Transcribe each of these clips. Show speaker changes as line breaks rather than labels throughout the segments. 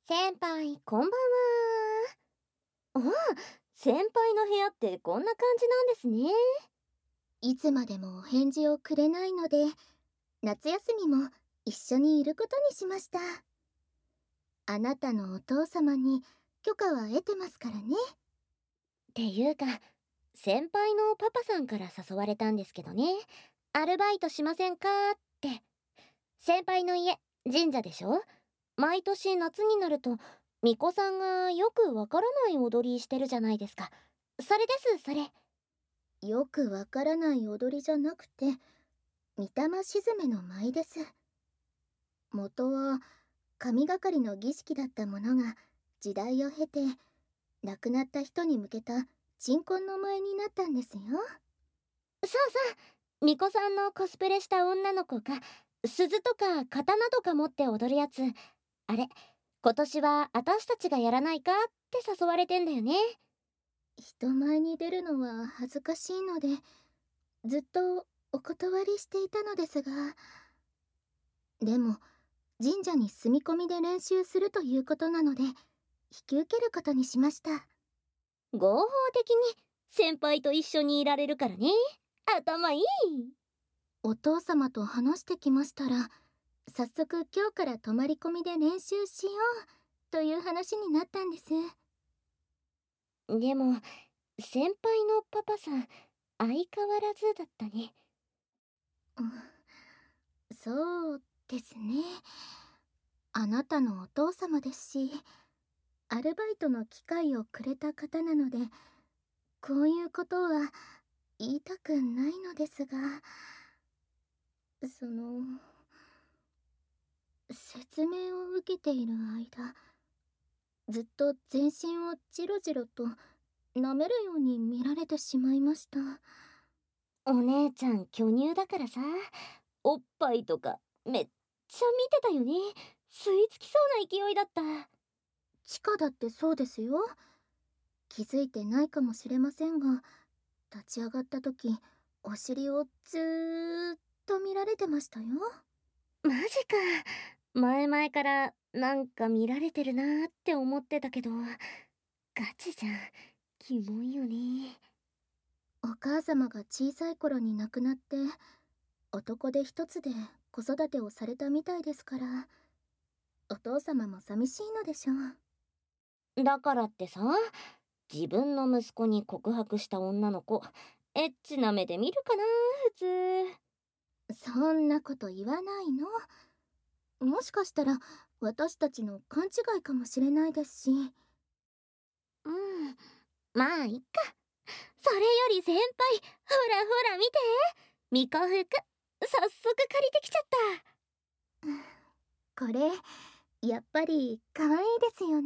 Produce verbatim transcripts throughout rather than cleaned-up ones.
先輩、こんばんは。ああ、先輩の部屋ってこんな感じなんですね。
いつまでもお返事をくれないので、夏休みも一緒にいることにしました。あなたのお父様に許可は得てますからね。
っていうか、先輩のパパさんから誘われたんですけどね。アルバイトしませんかって。先輩の家、神社でしょ？毎年夏になると、巫女さんがよくわからない踊りしてるじゃないですか。それです、それ。
よくわからない踊りじゃなくて、御霊沈めの舞です。元は神がかりの儀式だったものが時代を経て亡くなった人に向けた鎮魂の舞になったんですよ。
そうそう。巫女さんのコスプレした女の子が鈴とか刀とか持って踊るやつ。あれ、今年は私たちがやらないかって誘われてんだよね。
人前に出るのは恥ずかしいので、ずっとお断りしていたのですが、でも神社に住み込みで練習するということなので、引き受けることにしました。
合法的に先輩と一緒にいられるからね。頭いい。
お父様と話してきましたら、早速今日から泊まり込みで練習しようという話になったんです。
でも、先輩のパパさん、相変わらずだったね。
うん、そうですね。あなたのお父様ですし、アルバイトの機会をくれた方なので、こういうことは言いたくないのですが、その、説明を受けている間、ずっと全身をジロジロと舐めるように見られてしまいました。
お姉ちゃん巨乳だからさ、おっぱいとかめっちゃ見てたよね。吸い付きそうな勢いだった。
チカだってそうですよ。気づいてないかもしれませんが、立ち上がった時、お尻をずーっと見られてましたよ。
マジか。前々からなんか見られてるなーって思ってたけど、ガチじゃん。キモいよね。
お母様が小さい頃に亡くなって、男手一つで子育てをされたみたいですから、お父様も寂しいのでしょう。
だからってさ、自分の息子に告白した女の子、エッチな目で見るかな普通。
そんなこと言わないの。もしかしたら私たちの勘違いかもしれないですし。
うん、まあいっか。それより先輩、ほらほら見て。巫女服、早速借りてきちゃった。
これやっぱり可愛いですよね。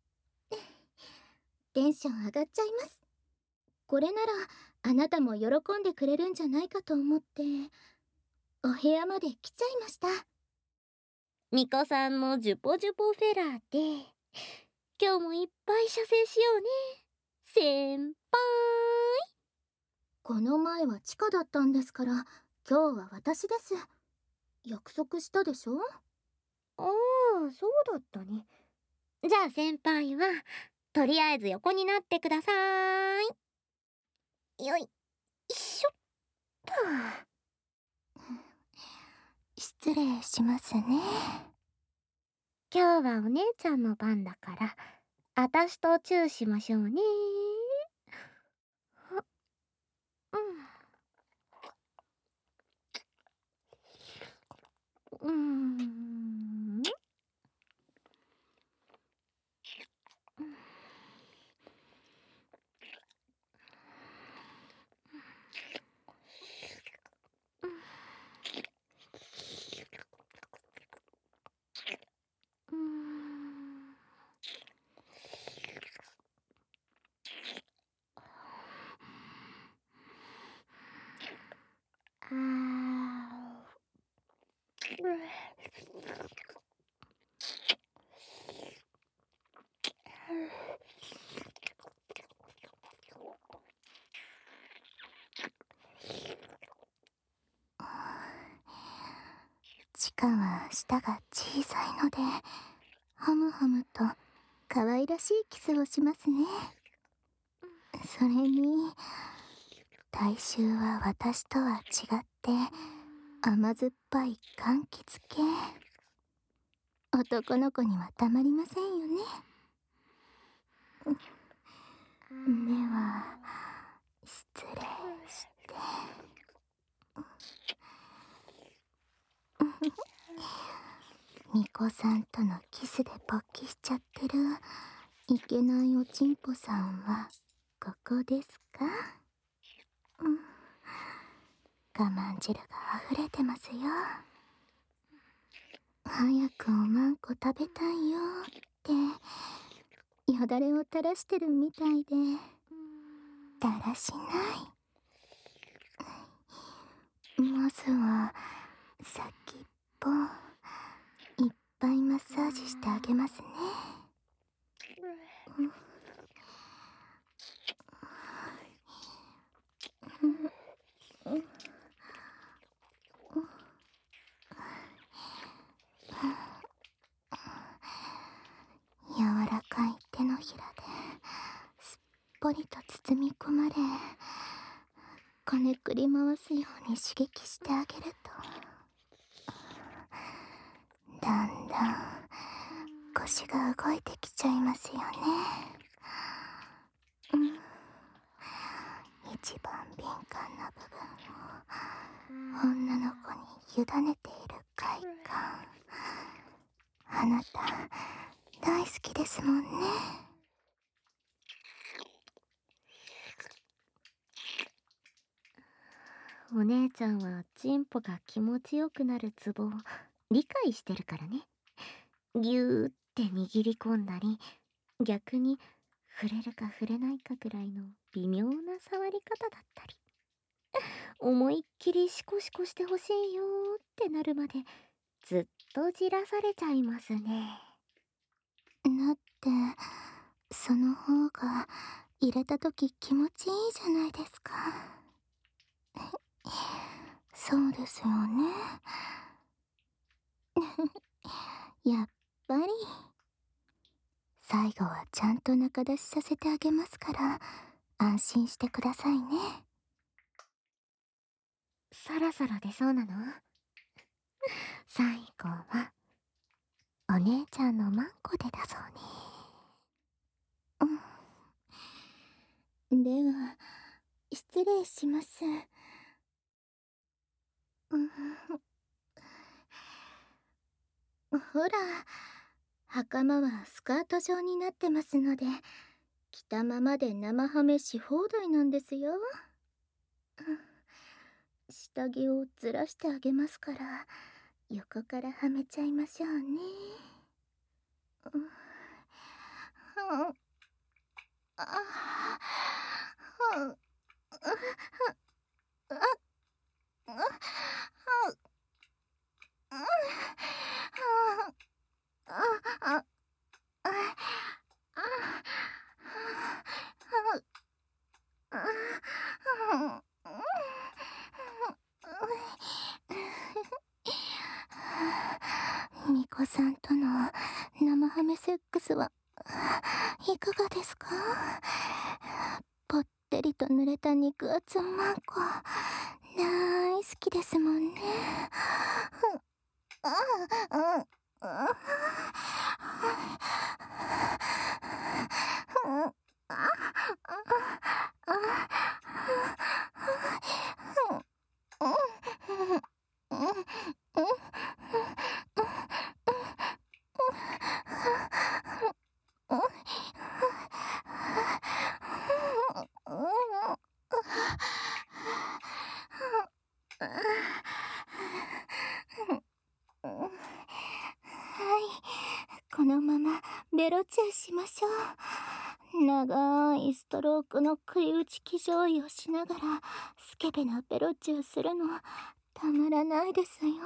テンション上がっちゃいます。これならあなたも喜んでくれるんじゃないかと思ってお部屋まで来ちゃいました。
巫女さんのジュポジュポフェラーで、今日もいっぱい射精しようね。先輩。
この前はチカだったんですから、今日は私です。約束したでしょ。
ああ、そうだったね。じゃあ先輩は、とりあえず横になってください。よいしょっと。
失礼しますね。
今日はお姉ちゃんの番だから、あたしとチューしましょうね。うん。うーん。うん。あー。
チカは舌が小さいのでハムハムと可愛らしいキスをしますね。それに体臭は私とは違って甘酸っぱい柑橘系。男の子にはたまりませんよね。では失礼して。巫女さんとのキスで勃起しちゃってるいけないおちんぽさんはここですか？うん、我慢汁が溢れてますよ。早くおまんこ食べたいよってよだれを垂らしてるみたいでだらしない。まずは先っぽいっぱいマッサージしてあげますね。うんうんうん柔らかい手のひらですっぽりと包み込まれ、こねくり回すように刺激してあげるとだんだん腰が動いてきちゃいますよね。うん、一番敏感な部分を女の子に委ねている快感、あなた大好きですもんね。
お姉ちゃんはチンポが気持ちよくなるツボを理解してるからね。ぎゅーって握り込んだり、逆に触れるか触れないかくらいの微妙な触り方だったり、思いっきりシコシコしてほしいよーってなるまでずっとじらされちゃいますね。
だってその方が入れた時気持ちいいじゃないですか。そうですよね。やっぱり最後はちゃんと中出しさせてあげますから安心してくださいね。
そろそろ出そうなの？最後はお姉ちゃんのマンコでだそう
ね。うん、では失礼します。うん、ほら、袴はスカート状になってますので着たままで生ハメし放題なんですよ。下着をずらしてあげますから横からはめちゃいましょうね。うん、あああ巫女さんとの生ハメセックスはいかがですか？ぽってりと濡れた肉厚マンコ大好きですもんね。はい、このままベロチューしましょう。長いストロークの食い打ち騎乗位をしながらスケベなベロチューするのたまらないですよ。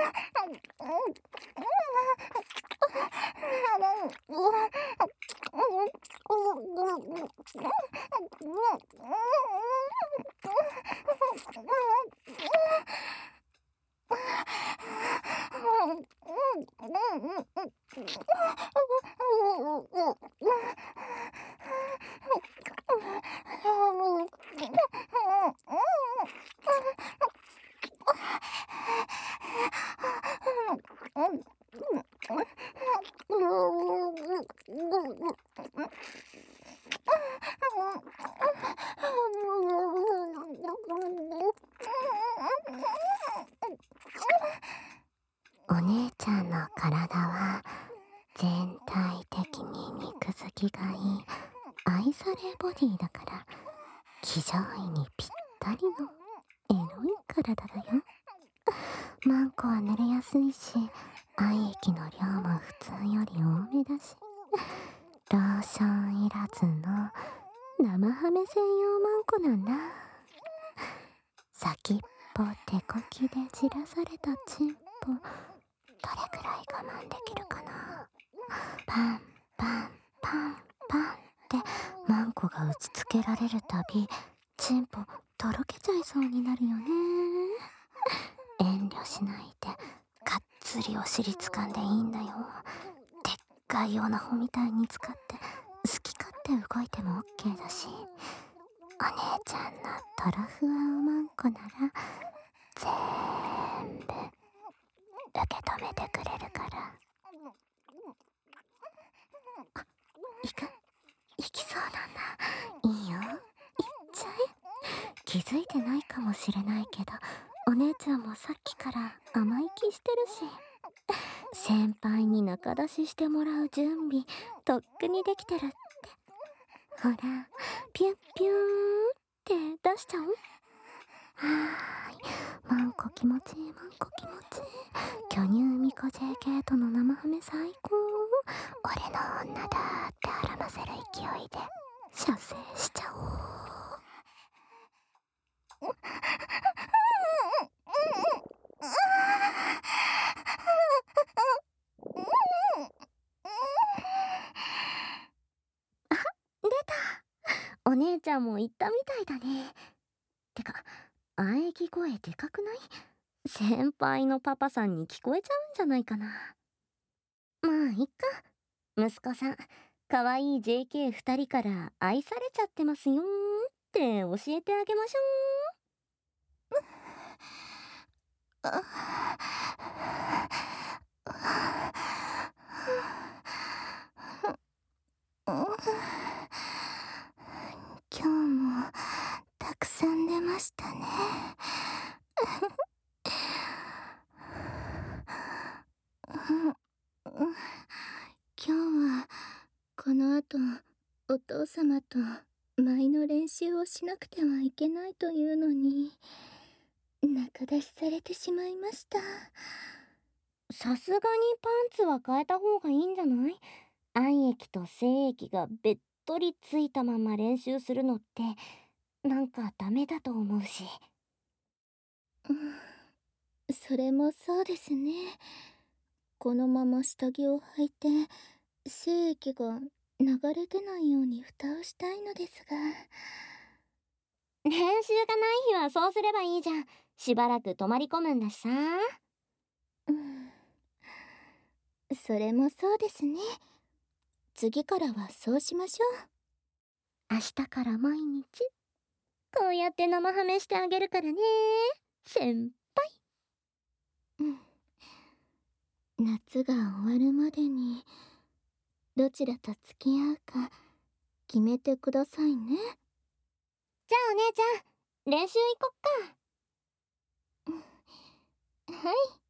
お姉ちゃんの体は全体的に肉付きがいい愛されボディだから、騎乗位にぴったりのエロい体だよ。マンコは濡れやすいし、愛液の量も普通より多めだし、ローションいらずの生ハメ専用マンコなんだ。先っぽ手こきでじらされたチンポ、どれくらい我慢できるかな。パンパンパンパンってマンコが打ちつけられるたび、チンポとろけちゃいそうになるよね。遠慮しないでがっつりお尻掴んでいいんだよ。でっかいオナホみたいに使って好き勝手動いても オーケー だし、お姉ちゃんのトロフワオマンコなら全部受け止めてくれるから。あ、行く？行きそうなんだ。いいよ、行っちゃえ。気づいてないかもしれないけど、お姉ちゃんもさっきから甘い気してるし、先輩に仲出ししてもらう準備とっくにできてるって。ほら、ピュッピューンって出しちゃおう。はーい、マンコ気持ちいい、マンコ気持ちいい。巨乳ミコ ジェーケー との生ハメ最高。俺の女だってはらませる勢いで射精しちゃおう。出た。お姉ちゃんも言ったみたいだね。てか、喘ぎ声でかくない？先輩のパパさんに聞こえちゃうんじゃないかな。まあいっか、息子さんかわいい ジェーケーふたりから愛されちゃってますよーって教えてあげましょ
今日もたくさん出ましたね。今日はこの後お父様と舞の練習をしなくてはいけないというのに仲出しされてしまいました。
さすがにパンツは変えた方がいいんじゃない？愛液と精液がべっとりついたまま練習するのってなんかダメだと思うし。
うん、それもそうですね。このまま下着を履いて精液が流れ出ないように蓋をしたいのですが。
練習がない日はそうすればいいじゃん。しばらく泊まり込むんだしさ。
うん、それもそうですね。次からはそうしましょ
う。明日から毎日こうやって生ハメしてあげるからね、先輩。
うん。夏が終わるまでにどちらと付き合うか決めてくださいね。
じゃあお姉ちゃん練習行こっか。
はい。